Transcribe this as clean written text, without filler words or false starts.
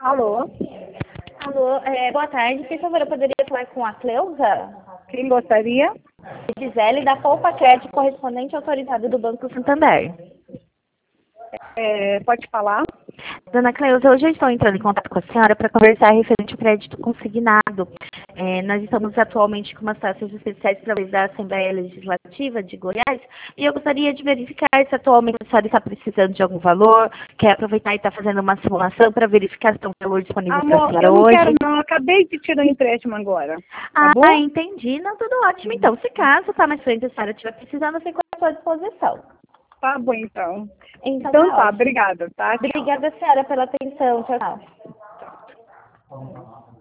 Alô? Alô, boa tarde. Por favor, eu poderia falar com a Cleusa? Quem gostaria? Gisele, da Poupa Crédito, correspondente autorizado do Banco Santander. Pode falar? Dona Cleusa, hoje eu estou entrando em contato com a senhora para conversar referente ao crédito consignado. Nós estamos atualmente com umas taxas especiais para da Assembleia Legislativa de Goiás e eu gostaria de verificar se atualmente a senhora está precisando de algum valor, quer aproveitar e está fazendo uma simulação para verificar se tem um valor disponível para a Amor, senhora eu não hoje. quero não. Eu acabei de tirar um empréstimo agora. Tá Ah, bom? entendi. Não, tudo ótimo. Então, se caso tá mais frente a senhora estiver precisando, eu fico à sua disposição. Tá bom, então. Então Então tá tá, ótimo. obrigada, tá? Tchau. Obrigada, senhora, pela atenção. Tchau, tchau.